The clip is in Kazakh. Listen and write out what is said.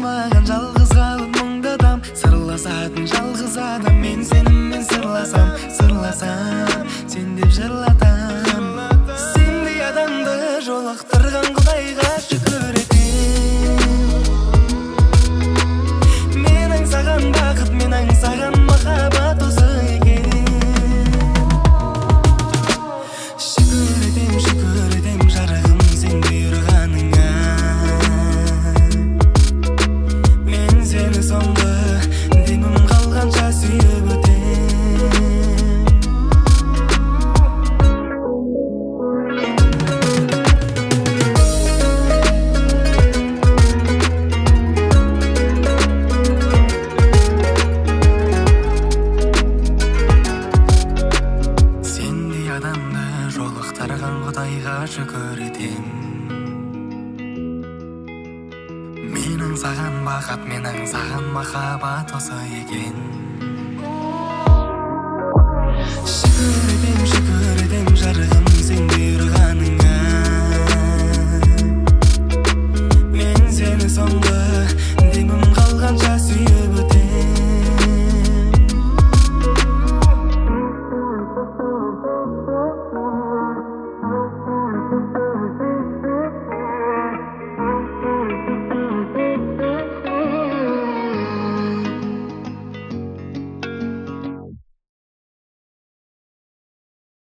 маған жалғыз қалып мұңдадам. Сырласатын жалғыз адам мен сенімен сырласам, сен деп жырлатам. Сендей адамды жолықтырған Құдайға шүкір етем. Менің саған бақыт, менің саған махаббат осы екен. Шүкір етем жарығым сен бұйырғаныңа. Мен сені соңғы демім қалғанша сүйіп өтем. Сендей адамды жолықтырған Құдайға шүкір етем. Менің саған бақыт, менің саған махаббат осы екен. Шүкір